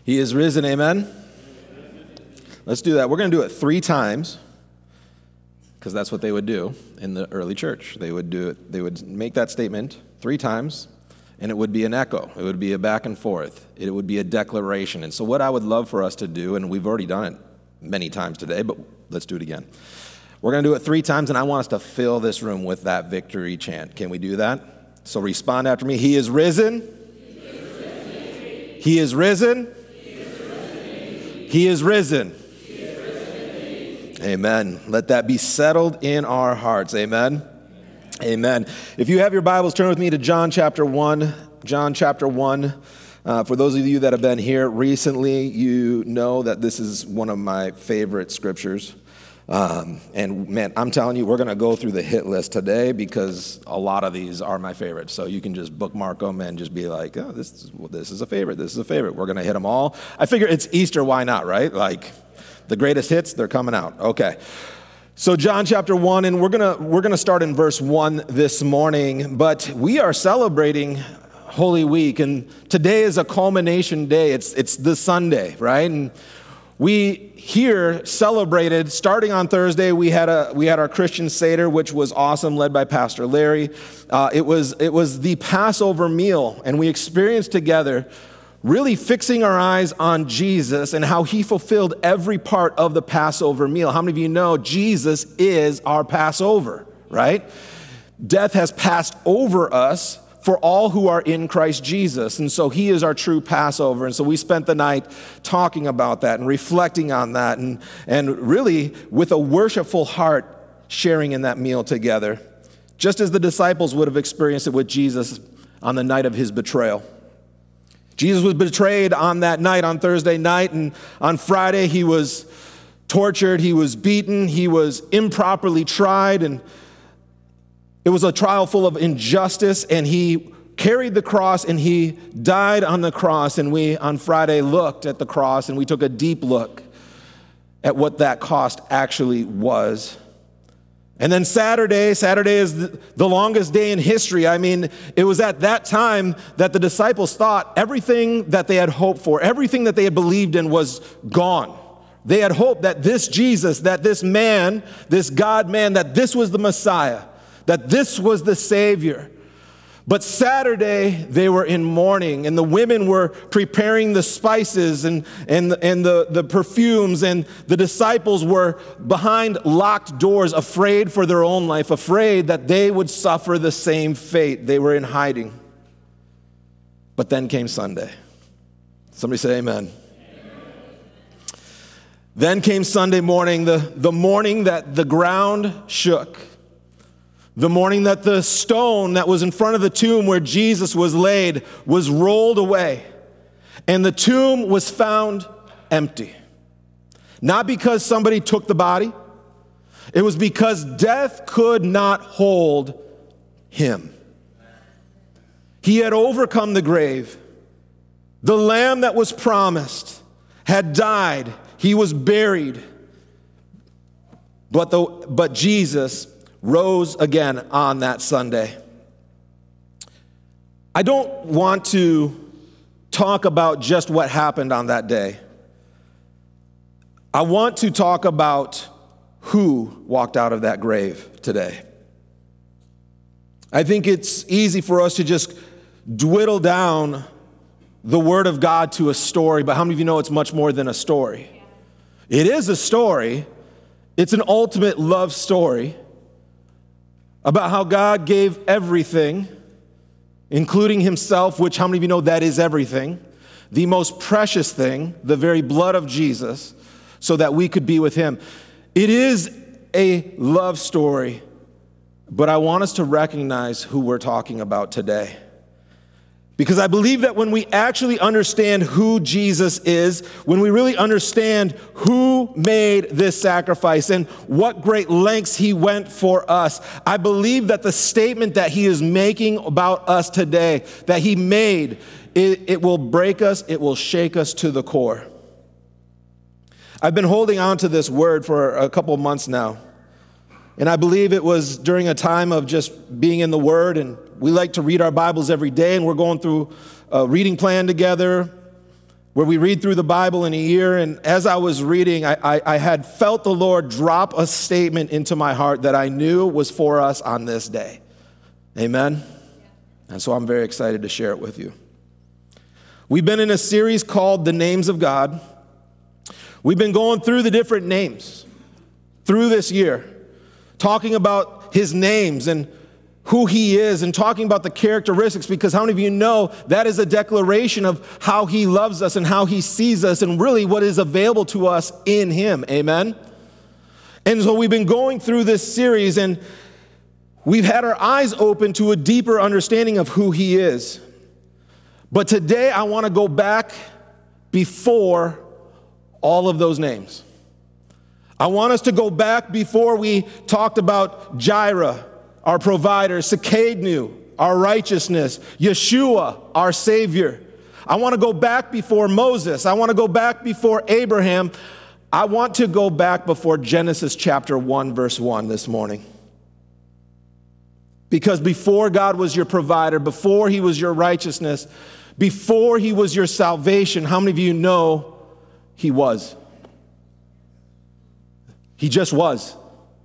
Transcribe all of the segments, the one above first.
He is risen, amen? Let's do that. We're going to do it 3 times because that's what they would do in the early church. They would do it. They would make that statement 3 times, and it would be an echo. It would be a back and forth. It would be a declaration. And so what I would love for us to do, and we've already done it many times today, but let's do it again. We're going to do it 3 times, and I want us to fill this room with that victory chant. Can we do that? So respond after me. He is risen. He is risen. He is risen. Amen. Let that be settled in our hearts. Amen. Amen. If you have your Bibles, turn with me to John chapter 1. John chapter 1. For those of you that have been here recently, you know that this is one of my favorite scriptures. And man, I'm telling you, we're going to go through the hit list today because a lot of these are my favorites. So you can just bookmark them and just be like, oh, this is a favorite. This is a favorite. We're going to hit them all. I figure it's Easter. Why not, right? Like the greatest hits, they're coming out. Okay. So John chapter 1, and we're going to start in verse 1 this morning, but we are celebrating Holy Week, and today is a culmination day. It's the Sunday, right? And we here celebrated, starting on Thursday, we had our Christian Seder, which was awesome, led by Pastor Larry. It was the Passover meal, and we experienced together really fixing our eyes on Jesus and how he fulfilled every part of the Passover meal. How many of you know Jesus is our Passover, right? Death has passed over us for all who are in Christ Jesus. And so he is our true Passover. And so we spent the night talking about that and reflecting on that and really with a worshipful heart sharing in that meal together, just as the disciples would have experienced it with Jesus on the night of his betrayal. Jesus was betrayed on that night, on Thursday night, and on Friday he was tortured, he was beaten, he was improperly tried, and it was a trial full of injustice, and he carried the cross and he died on the cross. And we, on Friday, looked at the cross and we took a deep look at what that cost actually was. And then Saturday is the longest day in history. I mean, it was at that time that the disciples thought everything that they had hoped for, everything that they had believed in was gone. They had hoped that this Jesus, that this man, this God-man, that this was the Messiah, that this was the Savior. But Saturday, they were in mourning, and the women were preparing the spices and the perfumes, and the disciples were behind locked doors, afraid for their own life, afraid that they would suffer the same fate. They were in hiding. But then came Sunday. Somebody say amen. Then came Sunday morning, the morning that the ground shook. The morning that the stone that was in front of the tomb where Jesus was laid was rolled away, and the tomb was found empty. Not because somebody took the body. It was because death could not hold him. He had overcome the grave. The Lamb that was promised had died. He was buried. But Jesus rose again on that Sunday. I don't want to talk about just what happened on that day. I want to talk about who walked out of that grave today. I think it's easy for us to just dwindle down the Word of God to a story, but how many of you know it's much more than a story? It is a story. It's an ultimate love story about how God gave everything, including himself, which how many of you know that is everything, the most precious thing, the very blood of Jesus, so that we could be with him. It is a love story, but I want us to recognize who we're talking about today. Because I believe that when we actually understand who Jesus is, when we really understand who made this sacrifice and what great lengths he went for us, I believe that the statement that he is making about us today, that he made, it will break us, it will shake us to the core. I've been holding on to this word for a couple of months now. And I believe it was during a time of just being in the Word, and we like to read our Bibles every day, and we're going through a reading plan together. where we read through the Bible in a year. And as I was reading, I had felt the Lord drop a statement into my heart that I knew was for us on this day. Amen? And so I'm very excited to share it with you. We've been in a series called The Names of God. We've been going through the different names through this year, talking about his names and who he is and talking about the characteristics, because how many of you know that is a declaration of how he loves us and how he sees us and really what is available to us in him. Amen? And so we've been going through this series and we've had our eyes open to a deeper understanding of who he is. But today I want to go back before all of those names. I want us to go back before we talked about Jireh, our provider, Sekadnu, our righteousness, Yeshua, our Savior. I want to go back before Moses. I want to go back before Abraham. I want to go back before Genesis chapter 1, verse 1 this morning. Because before God was your provider, before he was your righteousness, before he was your salvation, how many of you know he was? He just was.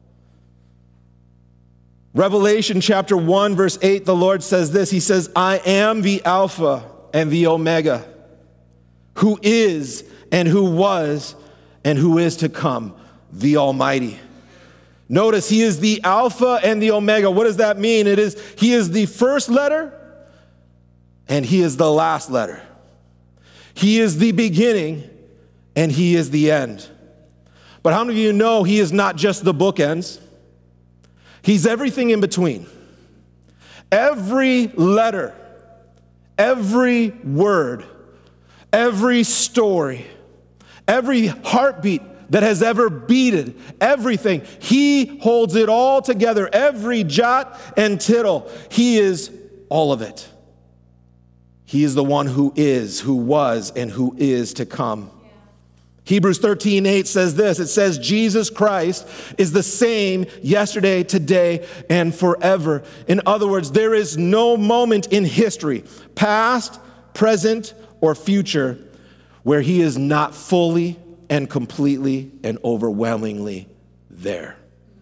Revelation chapter 1, verse 8, the Lord says this. He says, I am the Alpha and the Omega, who is and who was and who is to come, the Almighty. Notice he is the Alpha and the Omega. What does that mean? He is the first letter and he is the last letter. He is the beginning and he is the end. But how many of you know he is not just the bookends? He's everything in between. Every letter, every word, every story, every heartbeat that has ever beaten, everything, he holds it all together. Every jot and tittle, he is all of it. He is the one who is, who was, and who is to come. Hebrews 13:8 says this. It says, Jesus Christ is the same yesterday, today, and forever. In other words, there is no moment in history, past, present, or future, where he is not fully and completely and overwhelmingly there.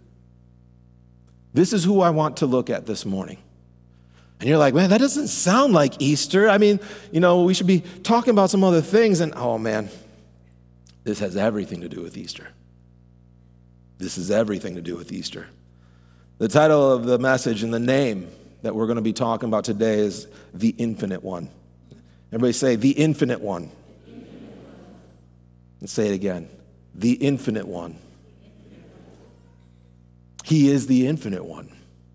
This is who I want to look at this morning. And you're like, man, that doesn't sound like Easter. I mean, we should be talking about some other things. And oh man, this has everything to do with Easter. This is everything to do with Easter. The title of the message and the name that we're going to be talking about today is The Infinite One. Everybody say, The Infinite One. Let's say it again. The Infinite One. He is the Infinite One.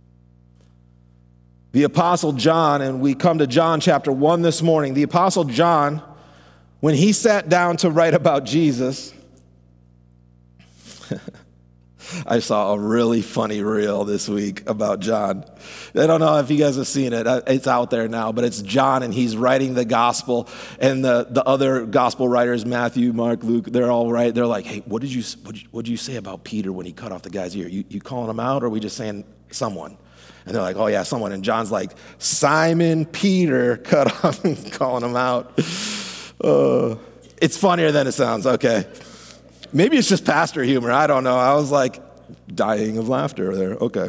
The Apostle John, and we come to John chapter 1 this morning. The Apostle John, when he sat down to write about Jesus, I saw a really funny reel this week about John. I don't know if you guys have seen it. It's out there now, but it's John, and he's writing the gospel, and the other gospel writers, Matthew, Mark, Luke, they're all right. They're like, hey, what did you say about Peter when he cut off the guy's ear? You calling him out, or are we just saying someone? And they're like, oh yeah, someone. And John's like, Simon Peter cut off and calling him out. It's funnier than it sounds, okay. Maybe it's just pastor humor, I don't know. I was like dying of laughter there, okay.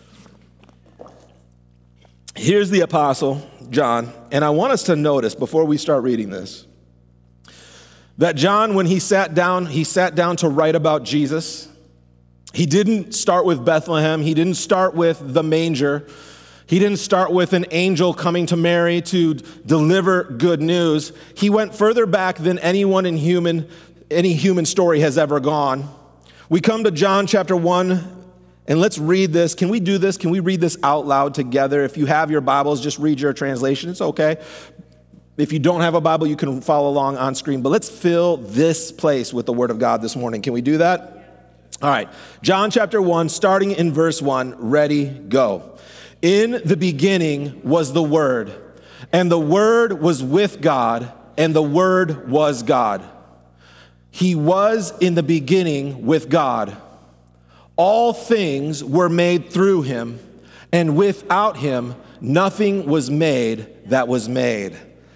Here's the Apostle John, and I want us to notice before we start reading this, that John, when he sat down to write about Jesus. He didn't start with Bethlehem. He didn't start with the manger. He didn't start with an angel coming to Mary to deliver good news. He went further back than any human story has ever gone. We come to John chapter 1, and let's read this. Can we do this? Can we read this out loud together? If you have your Bibles, just read your translation. It's okay. If you don't have a Bible, you can follow along on screen. But let's fill this place with the Word of God this morning. Can we do that? All right, John chapter 1, starting in verse 1, ready, go. In the beginning was the Word, and the Word was with God, and the Word was God. He was in the beginning with God. All things were made through him, and without him nothing was made that was made.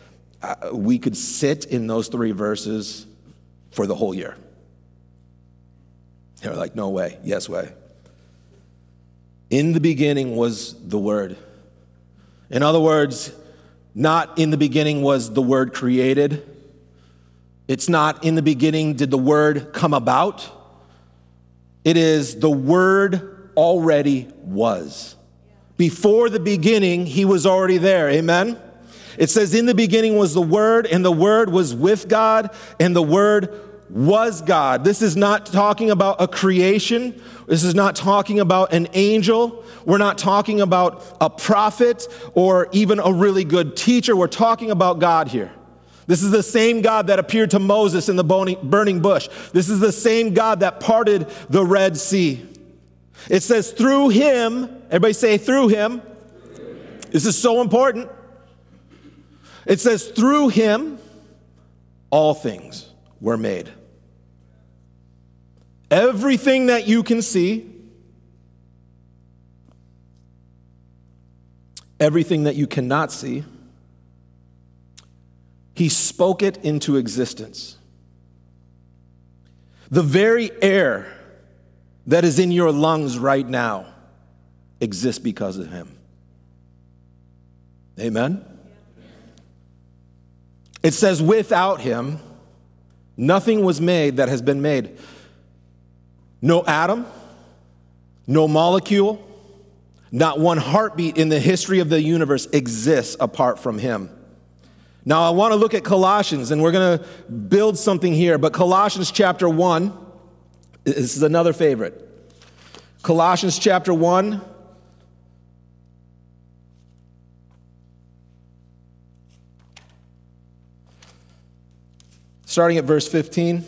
we could sit in those 3 verses for the whole year. They're like, no way, yes way. In the beginning was the Word. In other words, not in the beginning was the Word created. It's not in the beginning did the Word come about. It is the Word already was. Before the beginning, he was already there. Amen? It says, in the beginning was the Word, and the Word was with God, and the Word was God. This is not talking about a creation. This is not talking about an angel. We're not talking about a prophet or even a really good teacher. We're talking about God here. This is the same God that appeared to Moses in the burning bush. This is the same God that parted the Red Sea. It says through him, everybody say through him. This is so important. It says through him, all things were made. Everything that you can see, everything that you cannot see, he spoke it into existence. The very air that is in your lungs right now exists because of him. Amen? It says without him, nothing was made that has been made. No atom, no molecule, not one heartbeat in the history of the universe exists apart from him. Now I want to look at Colossians, and we're going to build something here, but Colossians chapter 1, this is another favorite. Colossians chapter 1, starting at verse 15.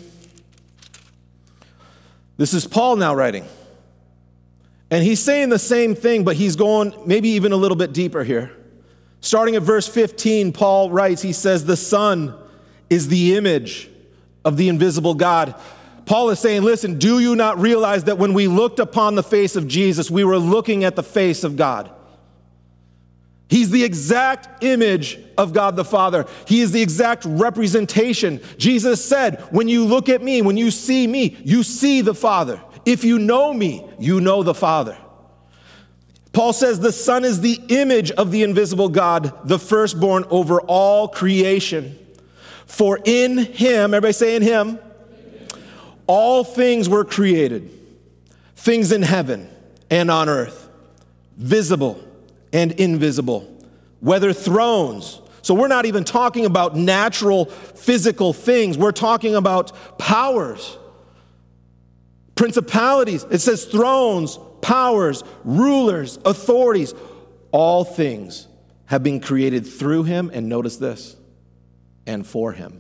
This is Paul now writing. And he's saying the same thing, but he's going maybe even a little bit deeper here. Starting at verse 15, Paul writes, he says, the Son is the image of the invisible God. Paul is saying, listen, do you not realize that when we looked upon the face of Jesus, we were looking at the face of God? He's the exact image of God the Father. He is the exact representation. Jesus said, when you look at me, when you see the Father. If you know me, you know the Father. Paul says the Son is the image of the invisible God, the firstborn over all creation. For in him, everybody say in him, all things were created, things in heaven and on earth, visible and invisible, whether thrones. So we're not even talking about natural physical things. We're talking about powers, principalities. It says thrones, powers, rulers, authorities. All things have been created through him, and notice this, and for him.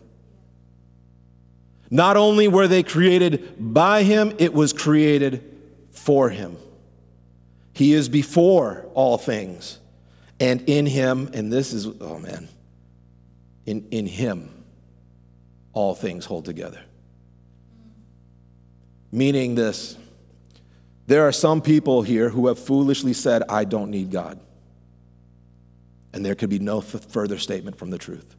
Not only were they created by him, it was created for him. He is before all things, and in him, and this is, oh man, in him, all things hold together. Meaning this, there are some people here who have foolishly said, I don't need God. And there could be no further statement from the truth.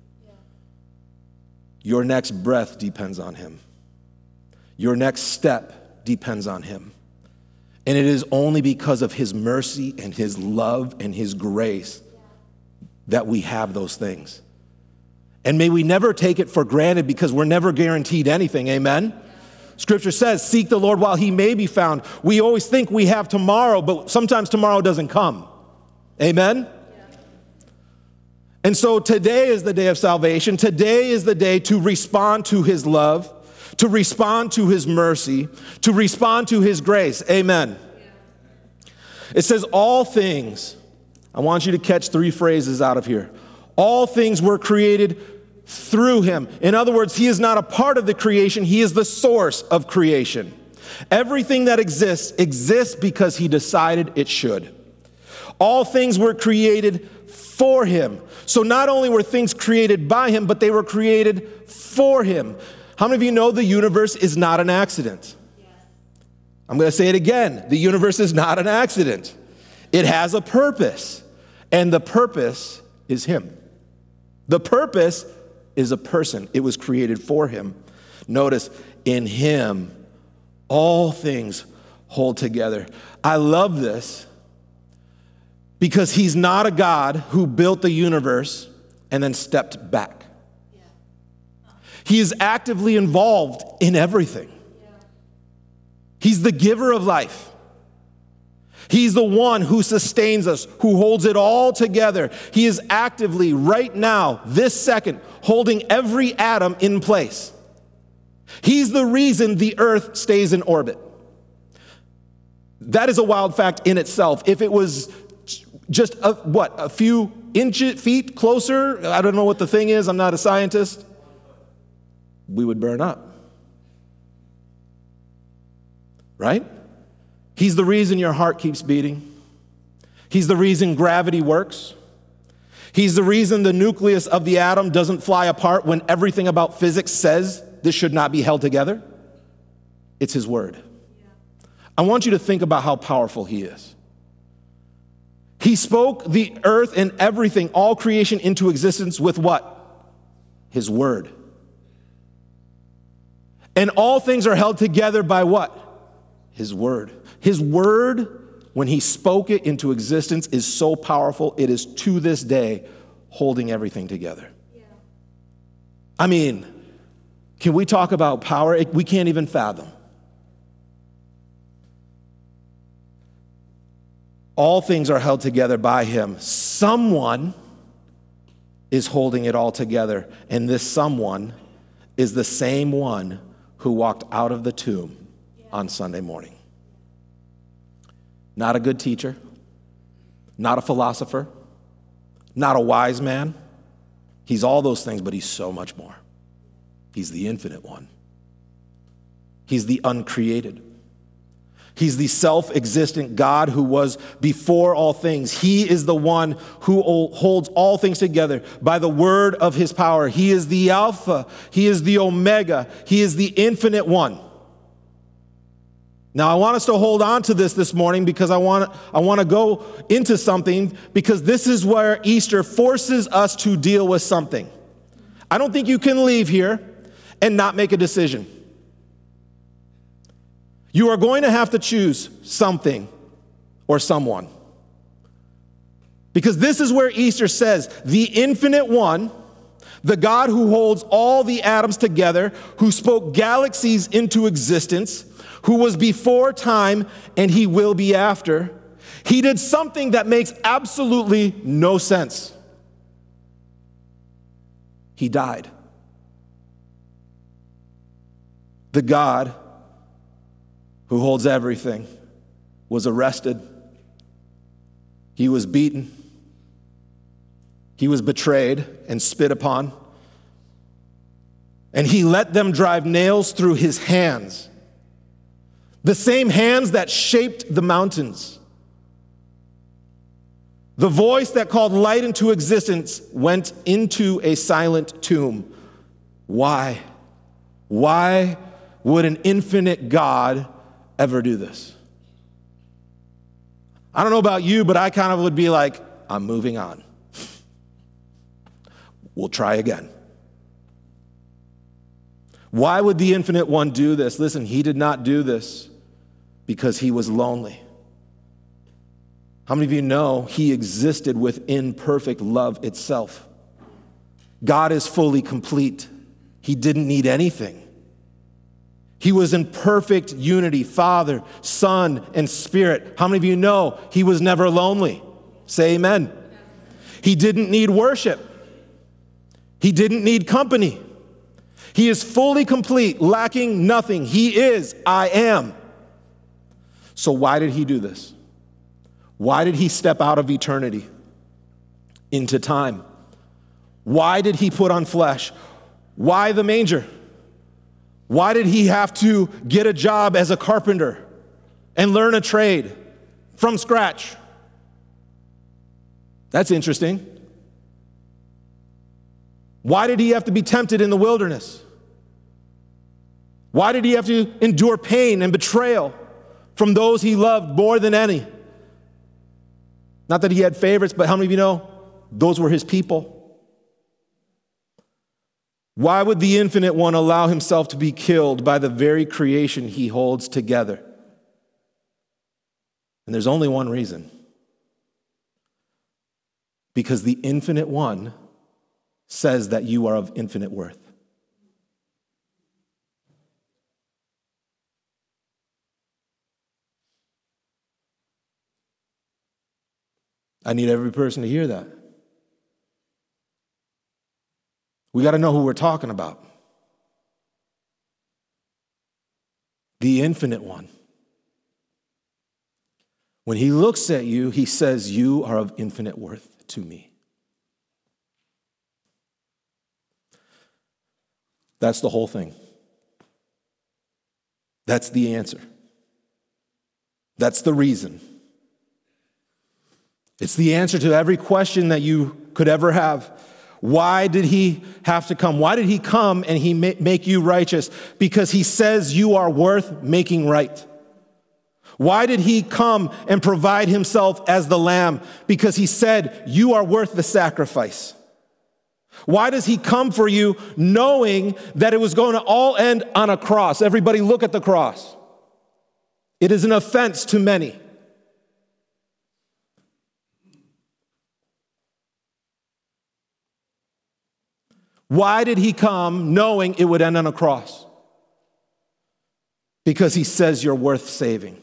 Your next breath depends on him. Your next step depends on him. And it is only because of his mercy and his love and his grace that we have those things. And may we never take it for granted, because we're never guaranteed anything. Amen? Scripture says, seek the Lord while he may be found. We always think we have tomorrow, but sometimes tomorrow doesn't come. Amen? And so today is the day of salvation. Today is the day to respond to his love, to respond to his mercy, to respond to his grace. Amen. It says all things. I want you to catch 3 phrases out of here. All things were created through him. In other words, he is not a part of the creation. He is the source of creation. Everything that exists because he decided it should. All things were created for him. So not only were things created by him, but they were created for him. How many of you know the universe is not an accident? Yes. I'm going to say it again. The universe is not an accident. It has a purpose, and the purpose is him. The purpose is a person. It was created for him. Notice, in him, all things hold together. I love this because he's not a God who built the universe and then stepped back. He is actively involved in everything. He's the giver of life. He's the one who sustains us, who holds it all together. He is actively, right now, this second, holding every atom in place. He's the reason the earth stays in orbit. That is a wild fact in itself. If it was just a few feet closer, I don't know what the thing is, I'm not a scientist, we would burn up. Right? He's the reason your heart keeps beating. He's the reason gravity works. He's the reason the nucleus of the atom doesn't fly apart when everything about physics says this should not be held together. It's his word. I want you to think about how powerful he is. He spoke the earth and everything, all creation into existence with what? His word. And all things are held together by what? His word. His word, when he spoke it into existence, is so powerful, it is to this day holding everything together. Yeah. I mean, can we talk about power? We can't even fathom. All things are held together by him. Someone is holding it all together, and this someone is the same one who walked out of the tomb on Sunday morning. Not a good teacher, not a philosopher, not a wise man. He's all those things, but he's so much more. He's the infinite one. He's the uncreated. He's the self-existent God who was before all things. He is the one who holds all things together by the word of his power. He is the Alpha. He is the Omega. He is the infinite one. Now, I want us to hold on to this morning because I want to go into something, because this is where Easter forces us to deal with something. I don't think you can leave here and not make a decision. You are going to have to choose something or someone. Because this is where Easter says, the infinite one, the God who holds all the atoms together, who spoke galaxies into existence, who was before time and he will be after, he did something that makes absolutely no sense. He died. The God who holds everything was arrested. He was beaten. He was betrayed and spit upon. And he let them drive nails through his hands. The same hands that shaped the mountains. The voice that called light into existence went into a silent tomb. Why? Why would an infinite God ever do this? I don't know about you, but I kind of would be like, I'm moving on. We'll try again. Why would the infinite one do this? Listen, he did not do this because he was lonely. How many of you know he existed within perfect love itself? God is fully complete. He didn't need anything. He was in perfect unity, Father, Son, and Spirit. How many of you know he was never lonely? Say amen. He didn't need worship. He didn't need company. He is fully complete, lacking nothing. He is, I am. So why did he do this? Why did he step out of eternity into time? Why did he put on flesh? Why the manger? Why did he have to get a job as a carpenter and learn a trade from scratch? That's interesting. Why did he have to be tempted in the wilderness? Why did he have to endure pain and betrayal from those he loved more than any? Not that he had favorites, but how many of you know those were his people? Why would the Infinite One allow himself to be killed by the very creation he holds together? And there's only one reason. Because the Infinite One says that you are of infinite worth. I need every person to hear that. We got to know who we're talking about. The Infinite One. When he looks at you, he says, you are of infinite worth to me. That's the whole thing. That's the answer. That's the reason. It's the answer to every question that you could ever have. Why did he have to come? Why did he come and he make you righteous? Because he says you are worth making right. Why did he come and provide himself as the lamb? Because he said you are worth the sacrifice. Why does he come for you knowing that it was going to all end on a cross? Everybody look at the cross. It is an offense to many. Why did he come knowing it would end on a cross? Because he says you're worth saving.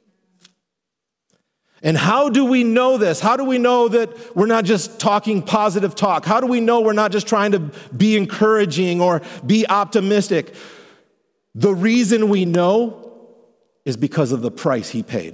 And how do we know this? How do we know that we're not just talking positive talk? How do we know we're not just trying to be encouraging or be optimistic? The reason we know is because of the price he paid.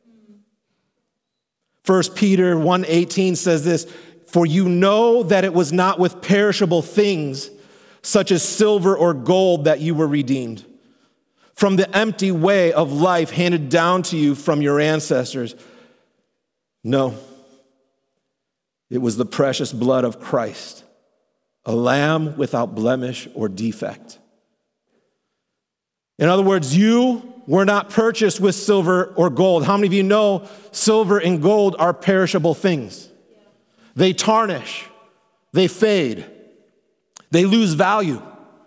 1 Peter 1:18 says this, for you know that it was not with perishable things, such as silver or gold, that you were redeemed from the empty way of life handed down to you from your ancestors. No, it was the precious blood of Christ, a lamb without blemish or defect. In other words, you were not purchased with silver or gold. How many of you know silver and gold are perishable things? They tarnish, they fade, they lose value.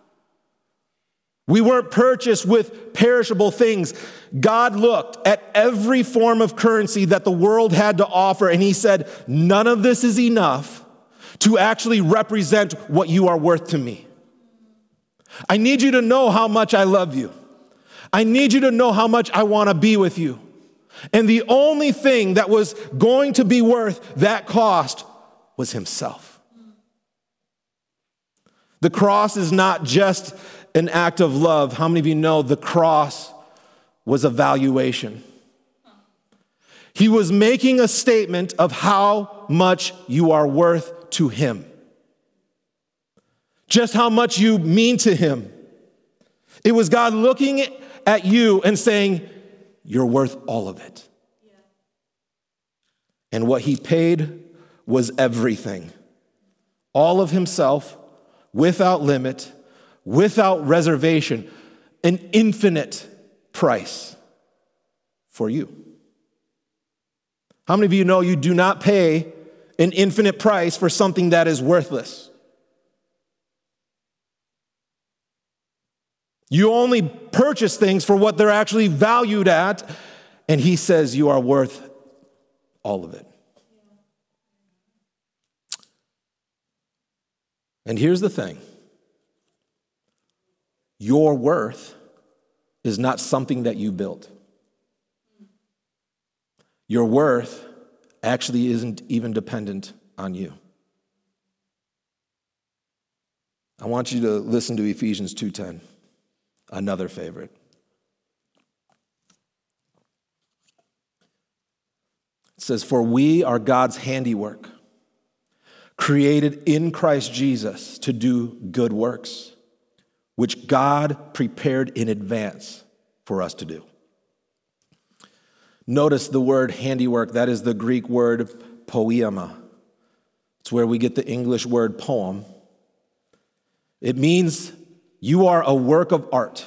We weren't purchased with perishable things. God looked at every form of currency that the world had to offer, and he said, none of this is enough to actually represent what you are worth to me. I need you to know how much I love you. I need you to know how much I want to be with you. And the only thing that was going to be worth that cost was himself. The cross is not just an act of love. How many of you know the cross was a valuation? He was making a statement of how much you are worth to him. Just how much you mean to him. It was God looking at you and saying, you're worth all of it. And what he paid was everything. All of himself, without limit, without reservation, an infinite price for you. How many of you know you do not pay an infinite price for something that is worthless? You only purchase things for what they're actually valued at, and he says you are worth all of it. And here's the thing. Your worth is not something that you built. Your worth actually isn't even dependent on you. I want you to listen to Ephesians 2:10, another favorite. It says, for we are God's handiwork, created in Christ Jesus to do good works, which God prepared in advance for us to do. Notice the word handiwork. That is the Greek word poiema. It's where we get the English word poem. It means you are a work of art.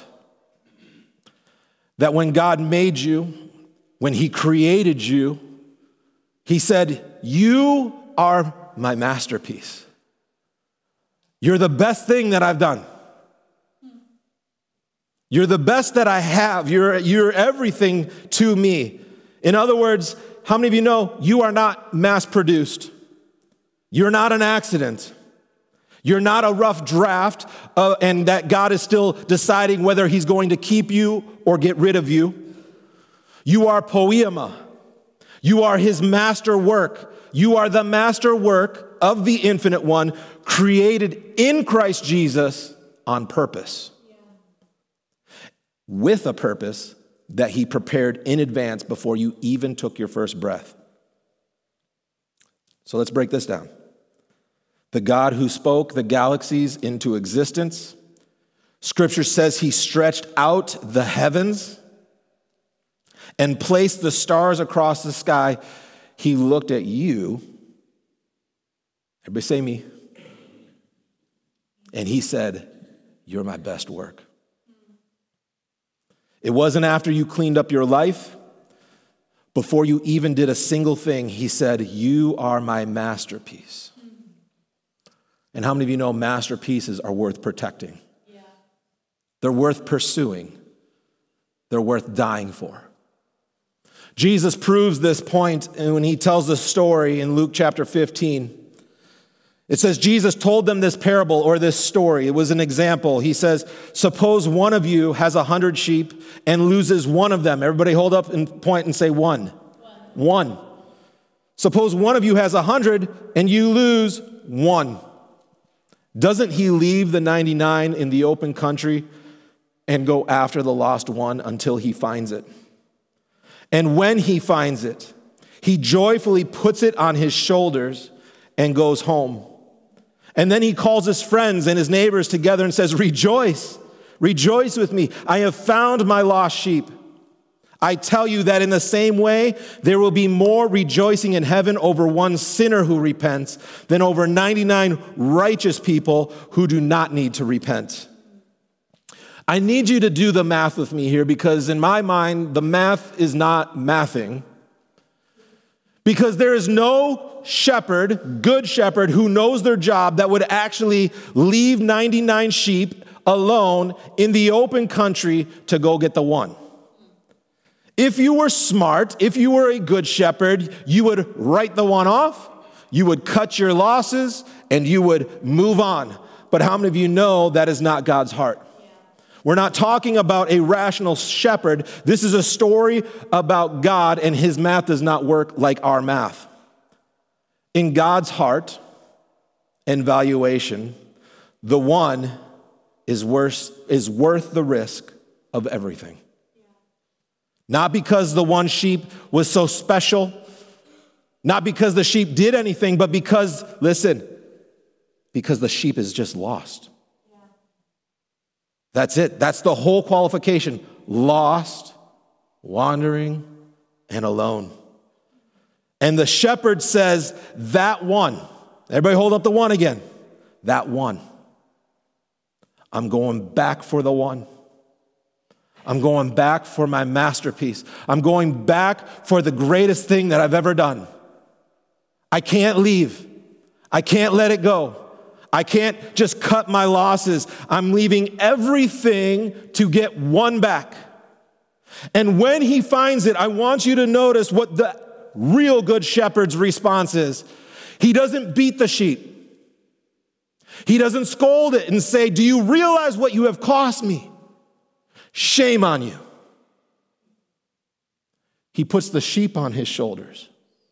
That when God made you, when he created you, he said, you are my masterpiece. You're the best thing that I've done. You're the best that I have. You're everything to me. In other words, how many of you know you are not mass-produced? You're not an accident. You're not a rough draft, and that God is still deciding whether he's going to keep you or get rid of you. You are poema. You are his master work. You are the master work of the Infinite One, created in Christ Jesus on purpose. With a purpose that he prepared in advance before you even took your first breath. So let's break this down. The God who spoke the galaxies into existence, Scripture says he stretched out the heavens and placed the stars across the sky. He looked at you, everybody say me, and he said, you're my best work. It wasn't after you cleaned up your life, before you even did a single thing, he said, you are my masterpiece. And how many of you know masterpieces are worth protecting? Yeah. They're worth pursuing. They're worth dying for. Jesus proves this point when he tells the story in Luke chapter 15. It says Jesus told them this parable or this story. It was an example. He says, suppose one of you has 100 sheep and loses one of them. Everybody hold up and point and say one. One. Suppose one of you has 100 and you lose one. Doesn't he leave the 99 in the open country and go after the lost one until he finds it? And when he finds it, he joyfully puts it on his shoulders and goes home. And then he calls his friends and his neighbors together and says, rejoice, rejoice with me. I have found my lost sheep. I tell you that in the same way, there will be more rejoicing in heaven over one sinner who repents than over 99 righteous people who do not need to repent. I need you to do the math with me here because in my mind, the math is not mathing. Because there is no shepherd, good shepherd, who knows their job that would actually leave 99 sheep alone in the open country to go get the one. If you were smart, if you were a good shepherd, you would write the one off, you would cut your losses, and you would move on. But how many of you know that is not God's heart? We're not talking about a rational shepherd. This is a story about God, and his math does not work like our math. In God's heart and valuation, the one is worth the risk of everything. Not because the one sheep was so special, not because the sheep did anything, but because, listen, because the sheep is just lost. That's it. That's the whole qualification. Lost, wandering, and alone. And the shepherd says, that one. Everybody hold up the one again. That one. I'm going back for the one. I'm going back for my masterpiece. I'm going back for the greatest thing that I've ever done. I can't leave. I can't let it go. I can't just cut my losses. I'm leaving everything to get one back. And when he finds it, I want you to notice what the real good shepherd's response is. He doesn't beat the sheep. He doesn't scold it and say, do you realize what you have cost me? Shame on you. He puts the sheep on his shoulders.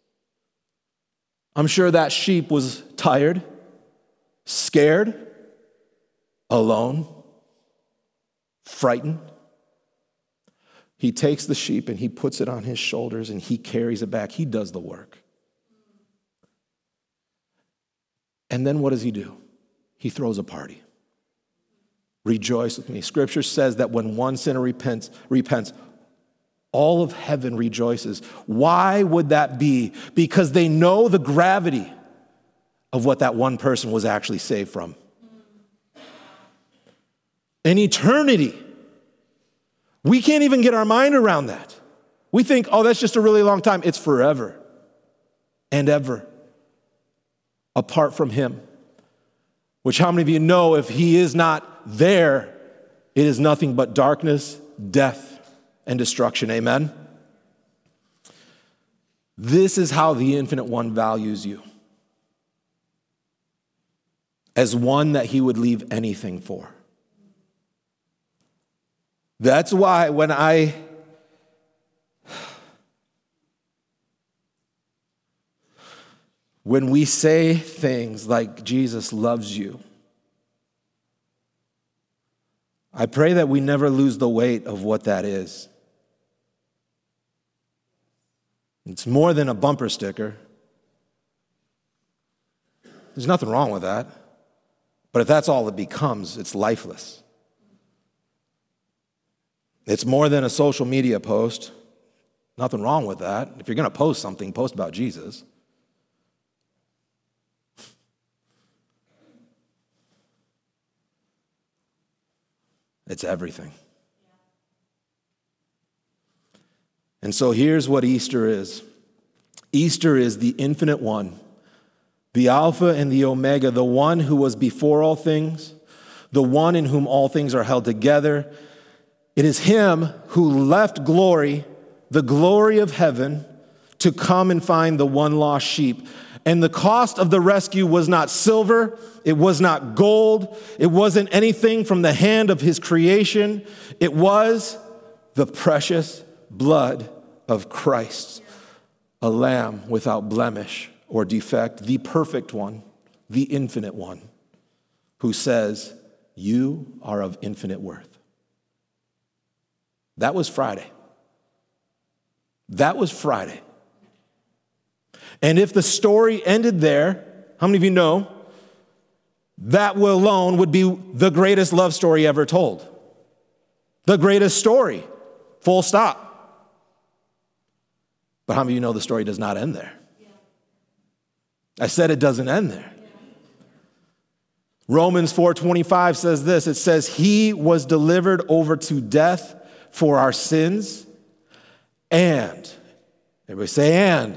I'm sure that sheep was tired, scared, alone, frightened. He takes the sheep and he puts it on his shoulders and he carries it back. He does the work. And then what does he do? He throws a party. Rejoice with me. Scripture says that when one sinner repents, all of heaven rejoices. Why would that be? Because they know the gravity of what that one person was actually saved from. In eternity, we can't even get our mind around that. We think, oh, that's just a really long time. It's forever and ever apart from him. which how many of you know if he is not there, it is nothing but darkness, death, and destruction. Amen? This is how the Infinite One values you. As one that he would leave anything for. That's why when we say things like Jesus loves you, I pray that we never lose the weight of what that is. It's more than a bumper sticker. There's nothing wrong with that. But if that's all it becomes, it's lifeless. It's more than a social media post. Nothing wrong with that. If you're going to post something, post about Jesus. It's everything. And so here's what Easter is. Easter is the Infinite One, the Alpha and the Omega, the one who was before all things, the one in whom all things are held together. It is him who left glory, the glory of heaven, to come and find the one lost sheep. And the cost of the rescue was not silver, it was not gold, it wasn't anything from the hand of his creation. It was the precious blood of Christ, a lamb without blemish or defect, the perfect one, the infinite one, who says, you are of infinite worth. That was Friday. That was Friday. And if the story ended there, how many of you know that alone would be the greatest love story ever told? The greatest story, full stop. But how many of you know the story does not end there? I said it doesn't end there. Romans 4:25 says this. It says, he was delivered over to death for our sins, and, everybody say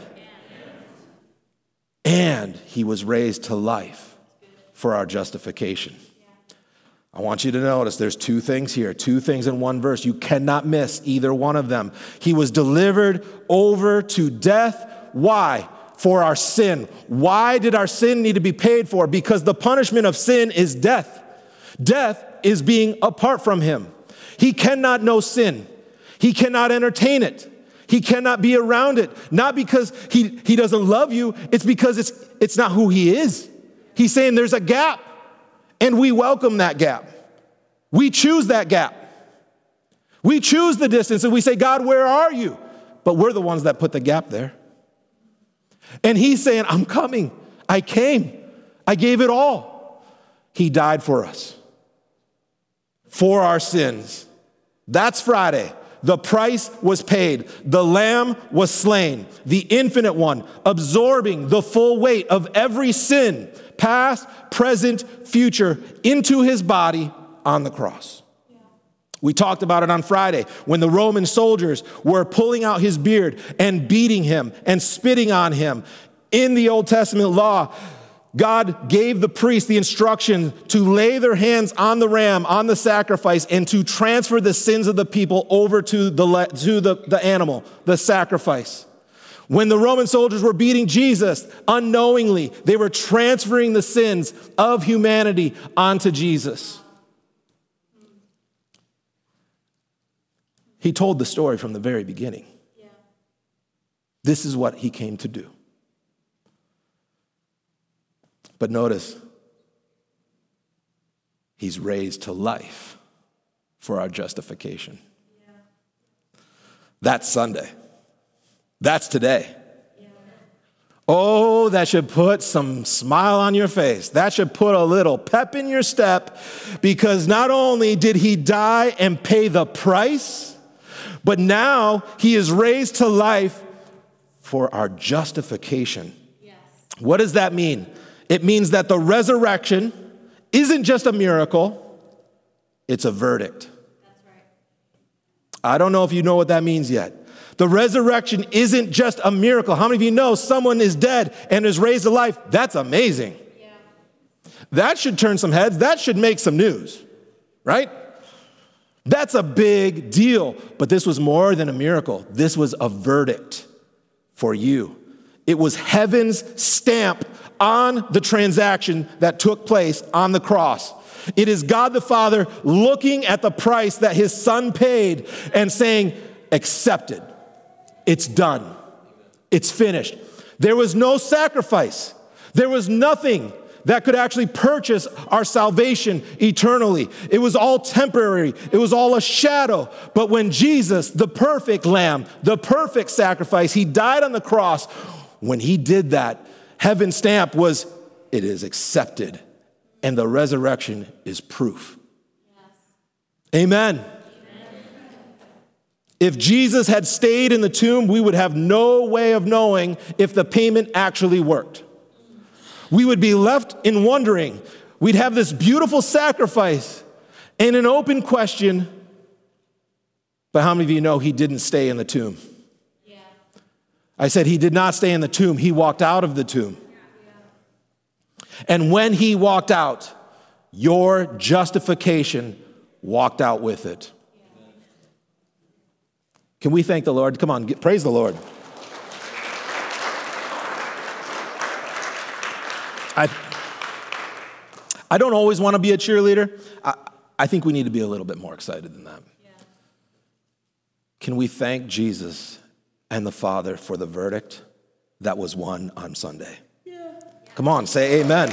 and he was raised to life for our justification. I want you to notice there's two things here, two things in one verse. You cannot miss either one of them. He was delivered over to death. Why? For our sin. Why did our sin need to be paid for? Because the punishment of sin is death. Death is being apart from him. He cannot know sin. He cannot entertain it. He cannot be around it. Not because he doesn't love you. It's because it's not who he is. He's saying there's a gap, and we welcome that gap. We choose that gap. We choose the distance, and we say, God, where are you? But we're the ones that put the gap there. And he's saying, I'm coming. I came. I gave it all. He died for us, for our sins. That's Friday. The price was paid. The Lamb was slain. The Infinite One, absorbing the full weight of every sin, past, present, future, into his body on the cross. We talked about it on Friday when the Roman soldiers were pulling out his beard and beating him and spitting on him. In the Old Testament law, God gave the priest the instruction to lay their hands on the ram, on the sacrifice, and to transfer the sins of the people over to the animal, the sacrifice. When the Roman soldiers were beating Jesus, unknowingly, they were transferring the sins of humanity onto Jesus. He told the story from the very beginning. Yeah. This is what he came to do. But notice, he's raised to life for our justification. Yeah. That's Sunday. That's today. Yeah. Oh, that should put some smile on your face. That should put a little pep in your step, because not only did he die and pay the price, but now he is raised to life for our justification. Yes. What does that mean? It means that the resurrection isn't just a miracle, it's a verdict. That's right. I don't know if you know what that means yet. The resurrection isn't just a miracle. How many of you know someone is dead and is raised to life? That's amazing. Yeah. That should turn some heads. That should make some news, right? That's a big deal. But this was more than a miracle. This was a verdict for you. It was heaven's stamp on the transaction that took place on the cross. It is God the Father looking at the price that his Son paid and saying, accepted. It's done. It's finished. There was no sacrifice. There was nothing that could actually purchase our salvation eternally. It was all temporary. It was all a shadow. But when Jesus, the perfect lamb, the perfect sacrifice, he died on the cross, when he did that, heaven's stamp was, it is accepted. And the resurrection is proof. Yes. Amen. If Jesus had stayed in the tomb, we would have no way of knowing if the payment actually worked. We would be left in wondering. We'd have this beautiful sacrifice and an open question. But how many of you know he didn't stay in the tomb? Yeah. I said he did not stay in the tomb. He walked out of the tomb. Yeah. And when he walked out, your justification walked out with it. Can we thank the Lord? Come on, praise the Lord. I don't always want to be a cheerleader. I think we need to be a little bit more excited than that. Yeah. Can we thank Jesus and the Father for the verdict that was won on Sunday? Yeah. Come on, say amen.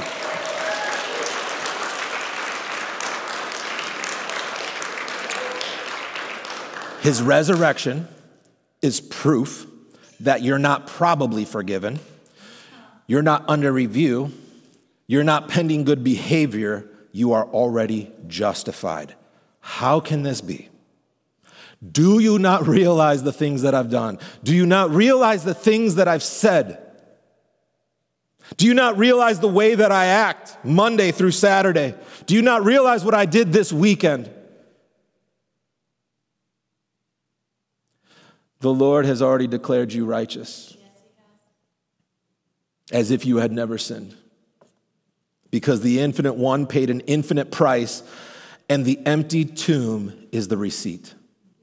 His resurrection is proof that you're not probably forgiven. You're not under review. You're not pending good behavior. You are already justified. How can this be? Do you not realize the things that I've done? Do you not realize the things that I've said? Do you not realize the way that I act Monday through Saturday? Do you not realize what I did this weekend? The Lord has already declared you righteous, as if you had never sinned. Because the infinite one paid an infinite price, and the empty tomb is the receipt.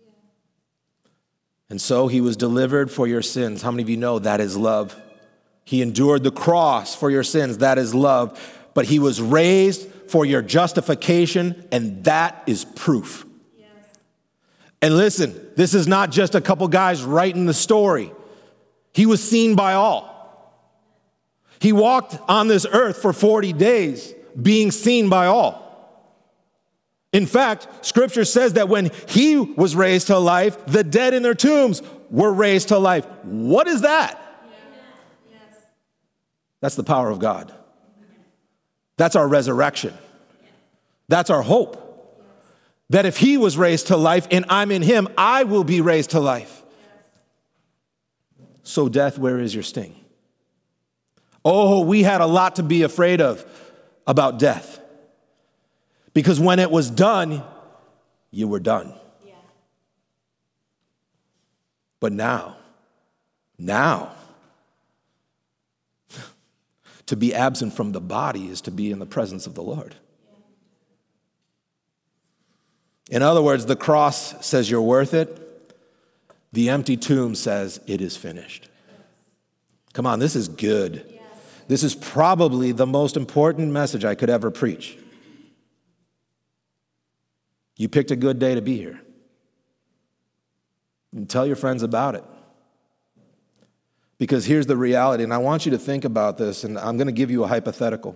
And so he was delivered for your sins. How many of you know that is love? He endured the cross for your sins. That is love. But he was raised for your justification, and that is proof. Yes. And listen, this is not just a couple guys writing the story. He was seen by all. He walked on this earth for 40 days, being seen by all. In fact, Scripture says that when he was raised to life, the dead in their tombs were raised to life. What is that? Yes. That's the power of God. That's our resurrection. That's our hope. That if he was raised to life and I'm in him, I will be raised to life. So death, where is your sting? Oh, we had a lot to be afraid of about death. Because when it was done, you were done. Yeah. But now, to be absent from the body is to be in the presence of the Lord. In other words, the cross says you're worth it. The empty tomb says it is finished. Come on, this is good. This is probably the most important message I could ever preach. You picked a good day to be here. And tell your friends about it. Because here's the reality, and I want you to think about this, and I'm going to give you a hypothetical.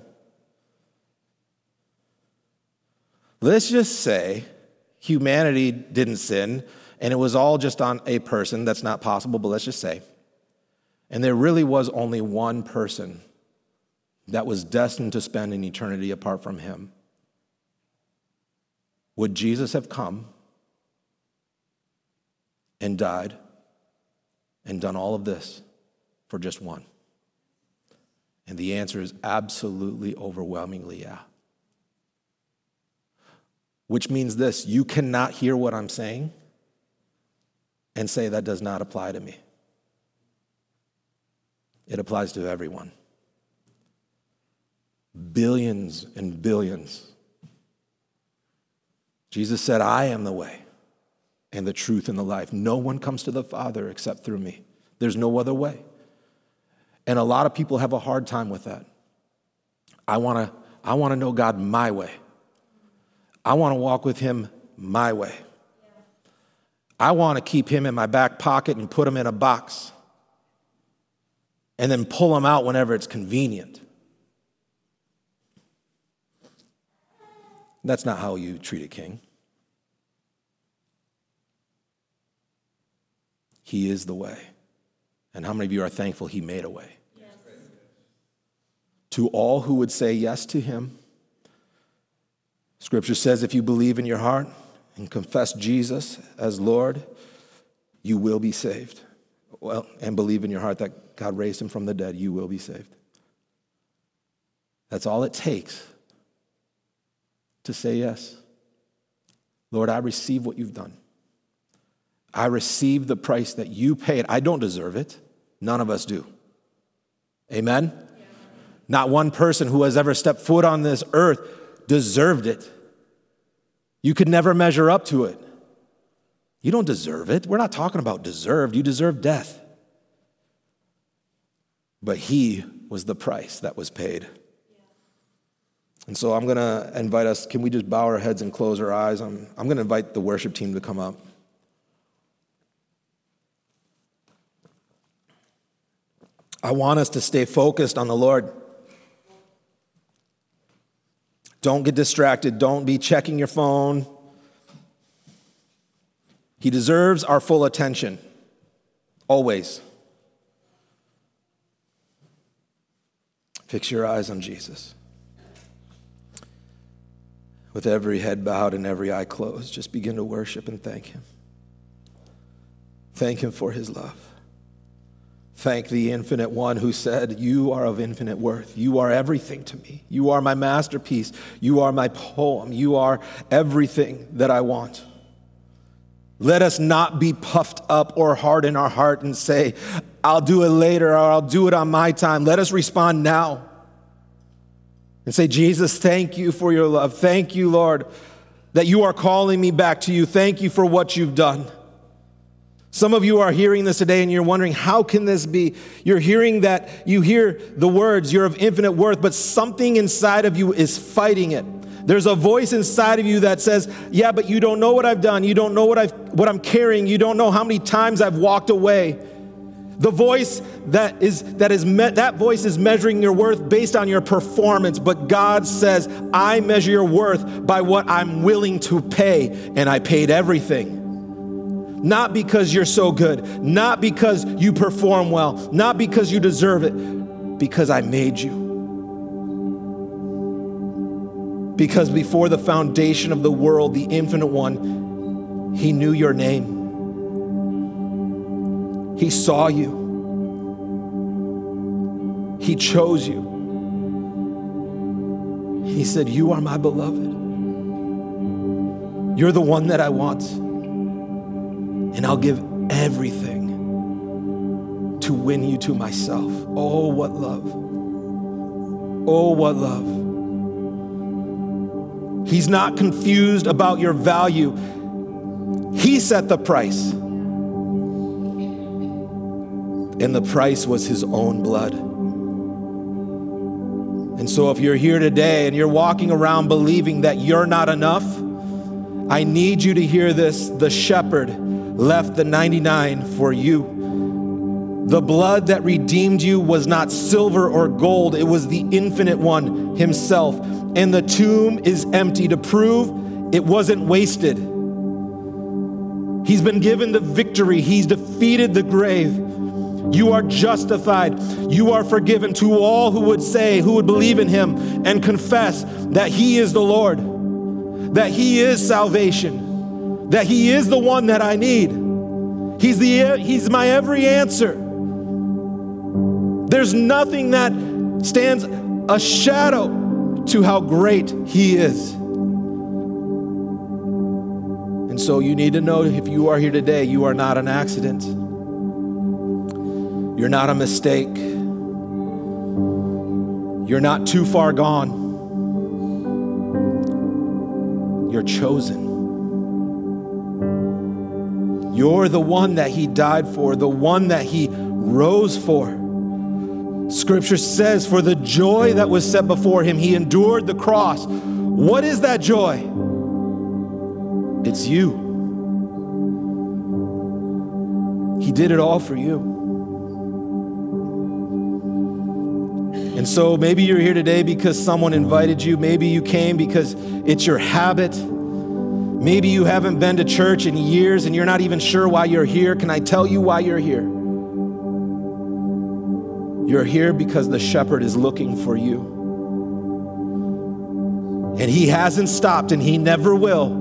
Let's just say humanity didn't sin, and it was all just on a person. That's not possible, but let's just say. And there really was only one person that was destined to spend an eternity apart from him. Would Jesus have come and died and done all of this for just one? And the answer is absolutely, overwhelmingly, yeah. Which means this: you cannot hear what I'm saying and say that does not apply to me. It applies to everyone. billions and billions. Jesus said, I am the way and the truth and the life. No one comes to the Father except through me. There's no other way. And a lot of people have a hard time with that. I want to know God my way. I want to walk with him my way. I want to keep him in my back pocket and put him in a box and then pull him out whenever it's convenient. That's not how you treat a king. He is the way. And how many of you are thankful he made a way? Yes. To all who would say yes to him, Scripture says if you believe in your heart and confess Jesus as Lord, you will be saved. Well, and believe in your heart that God raised him from the dead, you will be saved. That's all it takes to say yes. Lord, I receive what you've done. I receive the price that you paid. I don't deserve it. None of us do. Amen? Yeah. Not one person who has ever stepped foot on this earth deserved it. You could never measure up to it. You don't deserve it. We're not talking about deserved. You deserve death. But he was the price that was paid. And so I'm going to invite us, can we just bow our heads and close our eyes? I'm going to invite the worship team to come up. I want us to stay focused on the Lord. Don't get distracted. Don't be checking your phone. He deserves our full attention, always. Fix your eyes on Jesus. With every head bowed and every eye closed, just begin to worship and thank him. Thank him for his love. Thank the infinite one who said, you are of infinite worth. You are everything to me. You are my masterpiece. You are my poem. You are everything that I want. Let us not be puffed up or hard in our heart and say, I'll do it later or I'll do it on my time. Let us respond now and say, Jesus, thank you for your love. Thank you, Lord, that you are calling me back to you. Thank you for what you've done. Some of you are hearing this today and you're wondering, how can this be? You're hearing that, you hear the words, you're of infinite worth, but something inside of you is fighting it. There's a voice inside of you that says, yeah, but you don't know what I've done. You don't know what I'm carrying. You don't know how many times I've walked away. The voice that voice is measuring your worth based on your performance, but God says, I measure your worth by what I'm willing to pay, and I paid everything. Not because you're so good, not because you perform well, not because you deserve it, because I made you. Because before the foundation of the world, the infinite one, he knew your name. He saw you. He chose you. He said, you are my beloved. You're the one that I want. And I'll give everything to win you to myself. Oh, what love. Oh, what love. He's not confused about your value. He set the price. And the price was his own blood. And so if you're here today and you're walking around believing that you're not enough, I need you to hear this. The shepherd left the 99 for you. The blood that redeemed you was not silver or gold. It was the infinite one himself. And the tomb is empty to prove it wasn't wasted. He's been given the victory. He's defeated the grave. You are justified. You are forgiven. To all who would say, who would believe in him and confess that he is the Lord, that he is salvation, that he is the one that I need. He's my every answer. There's nothing that stands a shadow to how great he is. And so you need to know, if you are here today, you are not an accident. You're not a mistake. You're not too far gone. You're chosen. You're the one that he died for, the one that he rose for. Scripture says, for the joy that was set before him, he endured the cross. What is that joy? It's you. He did it all for you. And so maybe you're here today because someone invited you. Maybe you came because it's your habit. Maybe you haven't been to church in years and you're not even sure why you're here. Can I tell you why you're here? You're here because the shepherd is looking for you. And he hasn't stopped and he never will.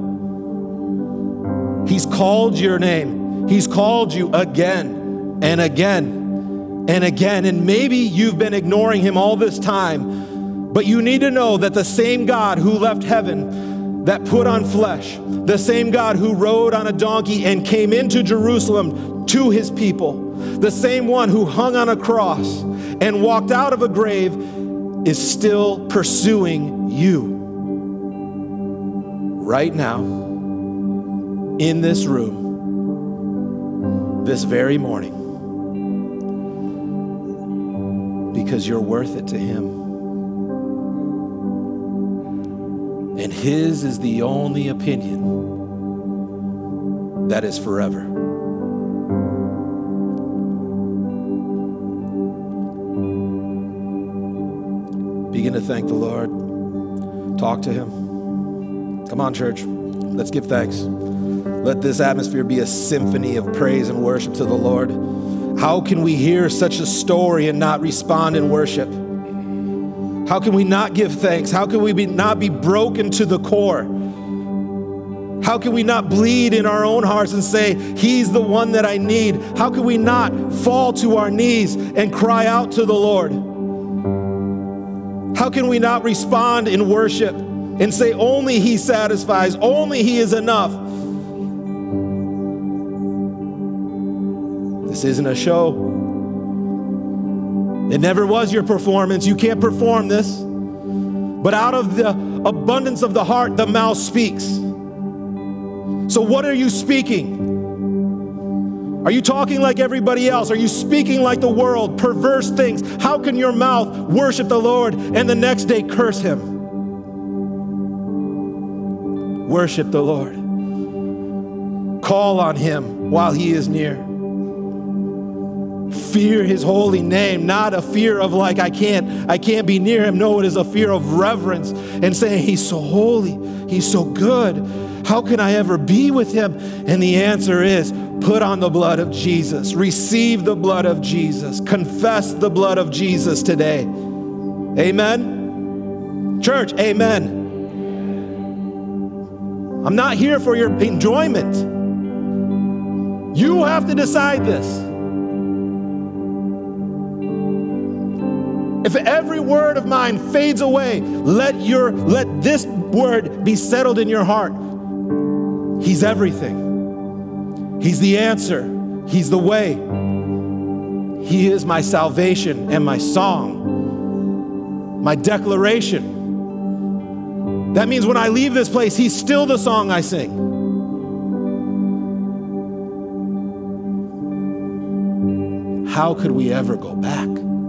He's called your name. He's called you again and again and again. And maybe you've been ignoring him all this time, but you need to know that the same God who left heaven, that put on flesh, the same God who rode on a donkey and came into Jerusalem to his people, the same one who hung on a cross and walked out of a grave is still pursuing you right now in this room this very morning because you're worth it to him. And his is the only opinion that is forever. Begin to thank the Lord. Talk to him. Come on, church. Let's give thanks. Let this atmosphere be a symphony of praise and worship to the Lord. How can we hear such a story and not respond in worship? How can we not give thanks? How can we not be broken to the core? How can we not bleed in our own hearts and say, he's the one that I need? How can we not fall to our knees and cry out to the Lord? How can we not respond in worship and say, only he satisfies, only he is enough? This isn't a show. It never was your performance. You can't perform this. But out of the abundance of the heart, the mouth speaks. So what are you speaking? Are you talking like everybody else? Are you speaking like the world, perverse things? How can your mouth worship the Lord and the next day curse him? Worship the Lord. Call on him while he is near. Fear his holy name, not a fear of like, I can't be near him. No, it is a fear of reverence and saying, he's so holy, he's so good. How can I ever be with him? And the answer is, put on the blood of Jesus. Receive the blood of Jesus. Confess the blood of Jesus today. Amen? Church, amen. I'm not here for your enjoyment. You have to decide this. If every word of mine fades away, let this word be settled in your heart. He's everything. He's the answer. He's the way. He is my salvation and my song, my declaration. That means when I leave this place, he's still the song I sing. How could we ever go back?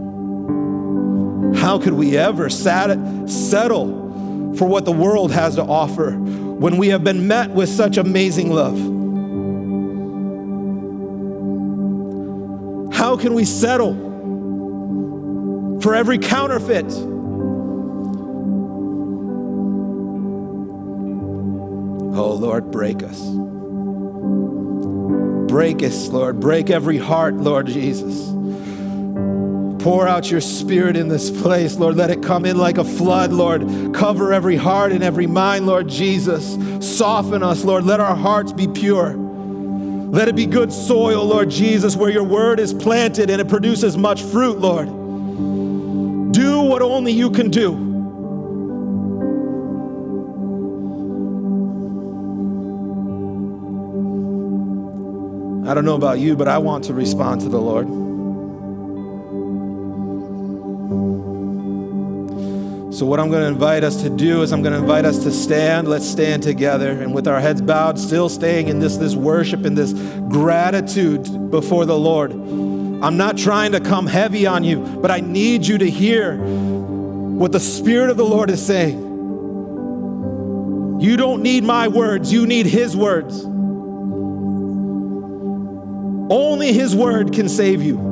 How could we ever settle for what the world has to offer when we have been met with such amazing love? How can we settle for every counterfeit? Oh, Lord, break us. Break us, Lord. Break every heart, Lord Jesus. Pour out your spirit in this place, Lord. Let it come in like a flood, Lord. Cover every heart and every mind, Lord Jesus. Soften us, Lord. Let our hearts be pure. Let it be good soil, Lord Jesus, where your word is planted and it produces much fruit, Lord. Do what only you can do. I don't know about you, but I want to respond to the Lord. So what I'm going to invite us to do is I'm going to invite us to stand. Let's stand together, and with our heads bowed, still staying in this worship and this gratitude before the Lord. I'm not trying to come heavy on you, but I need you to hear what the Spirit of the Lord is saying. You don't need my words, you need His words. Only His word can save you.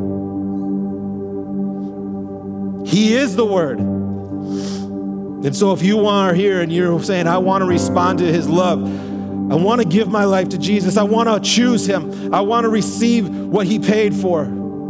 He is the Word. And so if you are here and you're saying, I want to respond to His love, I want to give my life to Jesus, I want to choose Him, I want to receive what He paid for.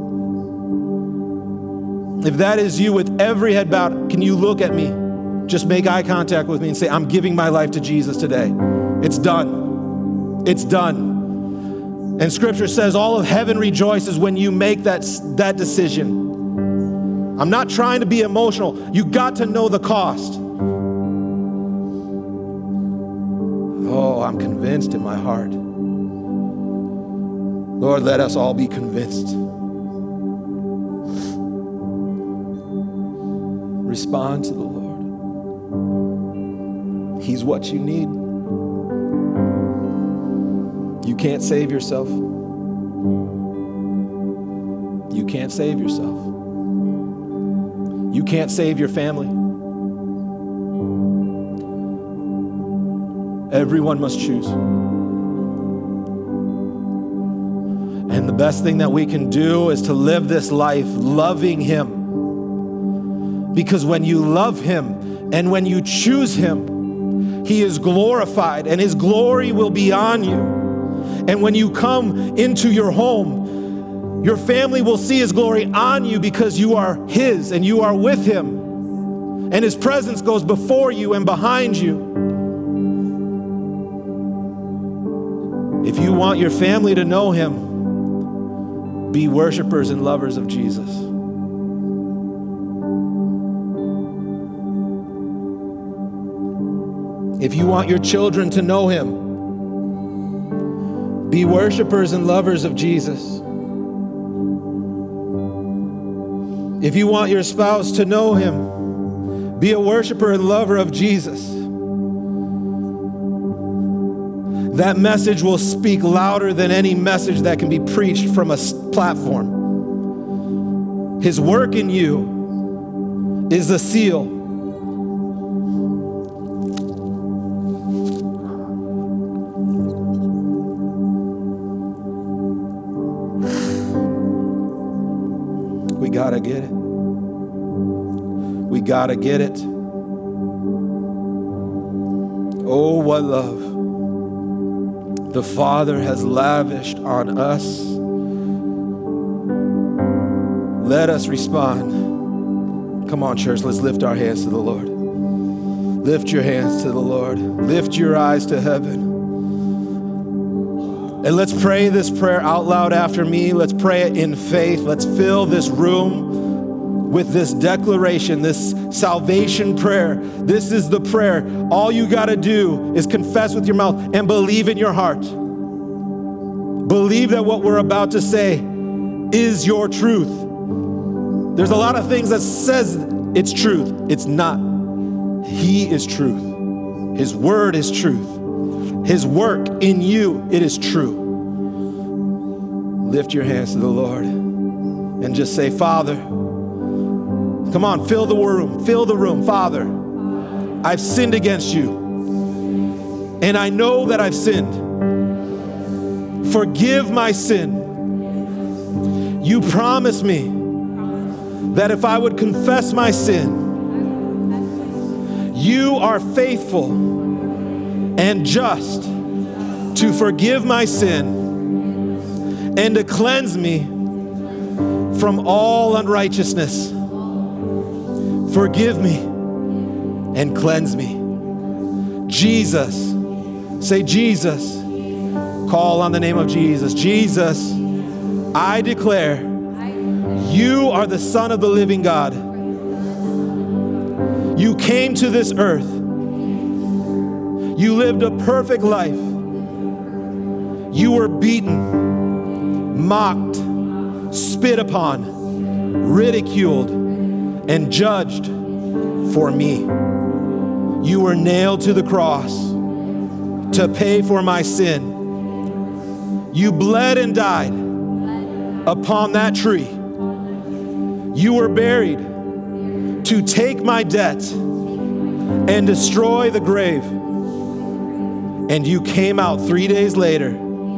If that is you with every head bowed, can you look at me? Just make eye contact with me and say, I'm giving my life to Jesus today. It's done. It's done. And Scripture says all of heaven rejoices when you make that decision. I'm not trying to be emotional. You got to know the cost. Oh, I'm convinced in my heart. Lord, let us all be convinced. Respond to the Lord. He's what you need. You can't save yourself. You can't save yourself. You can't save your family. Everyone must choose. And the best thing that we can do is to live this life loving Him. Because when you love Him and when you choose Him, He is glorified and His glory will be on you. And when you come into your home, your family will see His glory on you because you are His and you are with Him. And His presence goes before you and behind you. If you want your family to know Him, be worshipers and lovers of Jesus. If you want your children to know Him, be worshipers and lovers of Jesus. If you want your spouse to know Him, be a worshiper and lover of Jesus. That message will speak louder than any message that can be preached from a platform. His work in you is the seal. We gotta get it. We gotta get it. Oh, what love the Father has lavished on us. Let us respond. Come on, church, let's lift our hands to the Lord. Lift your hands to the Lord. Lift your eyes to heaven. And let's pray this prayer out loud after me. Let's pray it in faith. Let's fill this room with this declaration, this salvation prayer. This is the prayer. All you got to do is confess with your mouth and believe in your heart. Believe that what we're about to say is your truth. There's a lot of things that says it's truth. It's not. He is truth. His word is truth. His work in you, it is true. Lift your hands to the Lord and just say, Father, come on, fill the room. Fill the room. Father, I've sinned against you. And I know that I've sinned. Forgive my sin. You promised me that if I would confess my sin, you are faithful and just to forgive my sin and to cleanse me from all unrighteousness. Forgive me and cleanse me. Jesus, say Jesus. Call on the name of Jesus. Jesus, I declare you are the Son of the living God. You came to this earth. You lived a perfect life. You were beaten, mocked, spit upon, ridiculed, and judged for me. You were nailed to the cross to pay for my sin. You bled and died upon that tree. You were buried to take my debt and destroy the grave. And you came out 3 days later,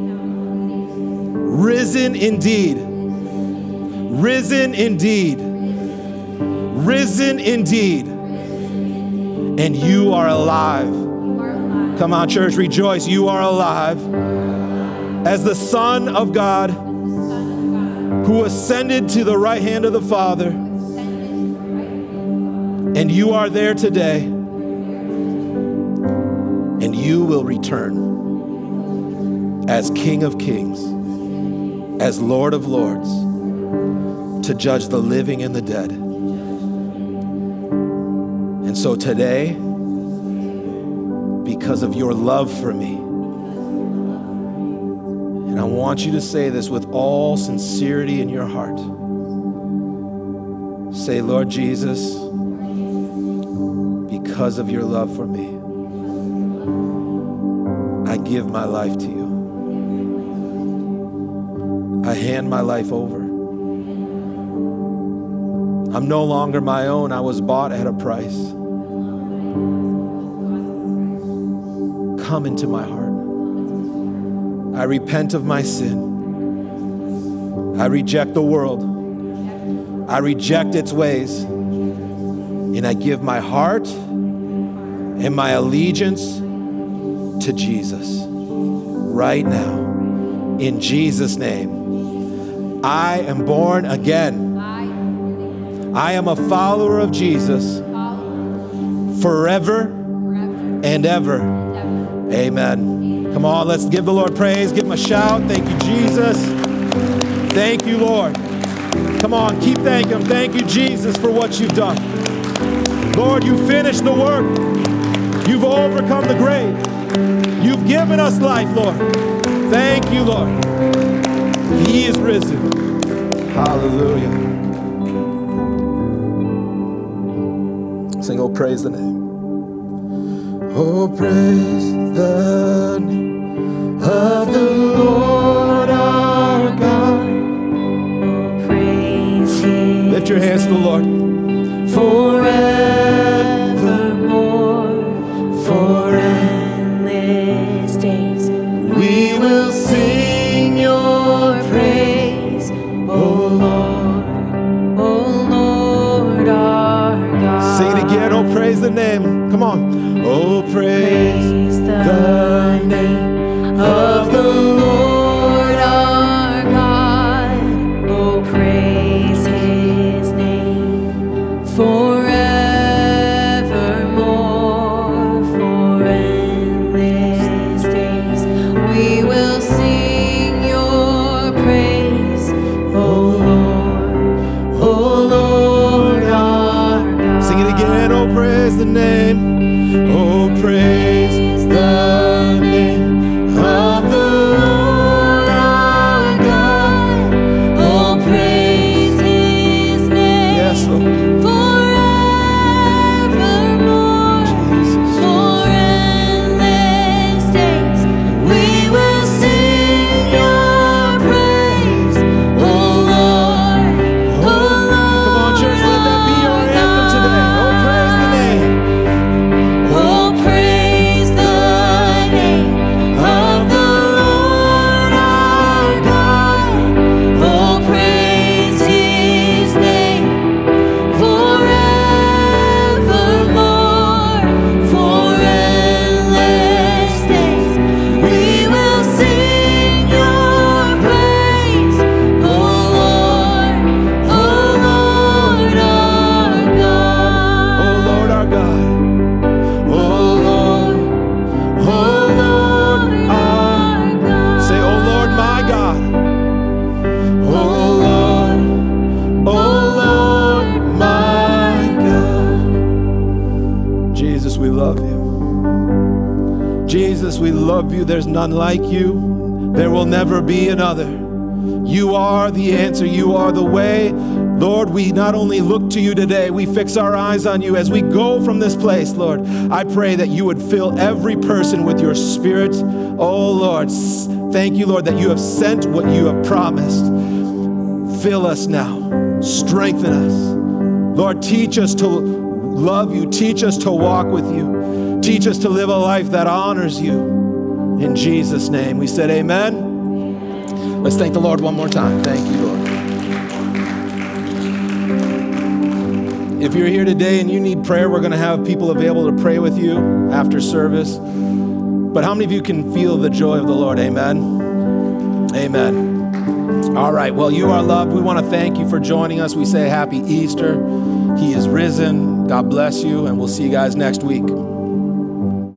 risen indeed, risen indeed, risen indeed, and you are alive. Come on, church, rejoice. You are alive as the Son of God who ascended to the right hand of the Father. And you are there today. And you will return as King of Kings, as Lord of Lords, to judge the living and the dead. And so today, because of your love for me, and I want you to say this with all sincerity in your heart. Say, Lord Jesus, because of your love for me, I give my life to you. I hand my life over. I'm no longer my own. I was bought at a price. Come into my heart. I repent of my sin. I reject the world. I reject its ways. And I give my heart and my allegiance to Jesus right now. In Jesus' name. I am born again. I am a follower of Jesus forever and ever. Amen. Come on, let's give the Lord praise. Give him a shout. Thank you, Jesus. Thank you, Lord. Come on, keep thanking him. Thank you, Jesus, for what you've done. Lord, you finished the work. You've overcome the grave. You've given us life, Lord. Thank you, Lord. He is risen. Hallelujah. Sing, oh, praise the name. Oh, praise the name of the Lord our God. Oh, praise Him. Lift your hands to the Lord. Forevermore, for endless days, we will sing your praise, O Lord our God. Sing it again. Oh, praise the name. Come on. Oh, praise the name of the Lord our God. Oh, praise His name forevermore, for endless days. We will sing your praise, O Lord our God. Sing it again. Oh, praise the name. Oh, praise the name of the Lord our God. Oh, praise His name. Yes, Lord. Forevermore, Jesus. for endless days, we will sing your praise, O Lord, O Lord. Come on, church, let that be your anthem today. Oh, praise the name. Oh, praise the name of the Lord our God. Oh, praise His name forevermore, for endless days. We will sing your praise, O Lord our God. Oh, Lord our God. Oh, Lord. Oh, Lord our God. Say, oh, Lord my God. Oh, Lord my God. Jesus, we love you. Jesus, we love you. There's none like you. There will never be another. You are the answer. You are the way, Lord, we not only look to you today, we fix our eyes on you as we go from this place, Lord. I pray that you would fill every person with your Spirit. Oh, Lord, thank you, Lord, that you have sent what you have promised. Fill us now. Strengthen us. Lord, teach us to love you. Teach us to walk with you. Teach us to live a life that honors you. In Jesus' name, we said amen. Let's thank the Lord one more time. Thank you, Lord. If you're here today and you need prayer, we're going to have people available to pray with you after service. But how many of you can feel the joy of the Lord? Amen. Amen. All right. Well, you are loved. We want to thank you for joining us. We say happy Easter. He is risen. God bless you, and we'll see you guys next week.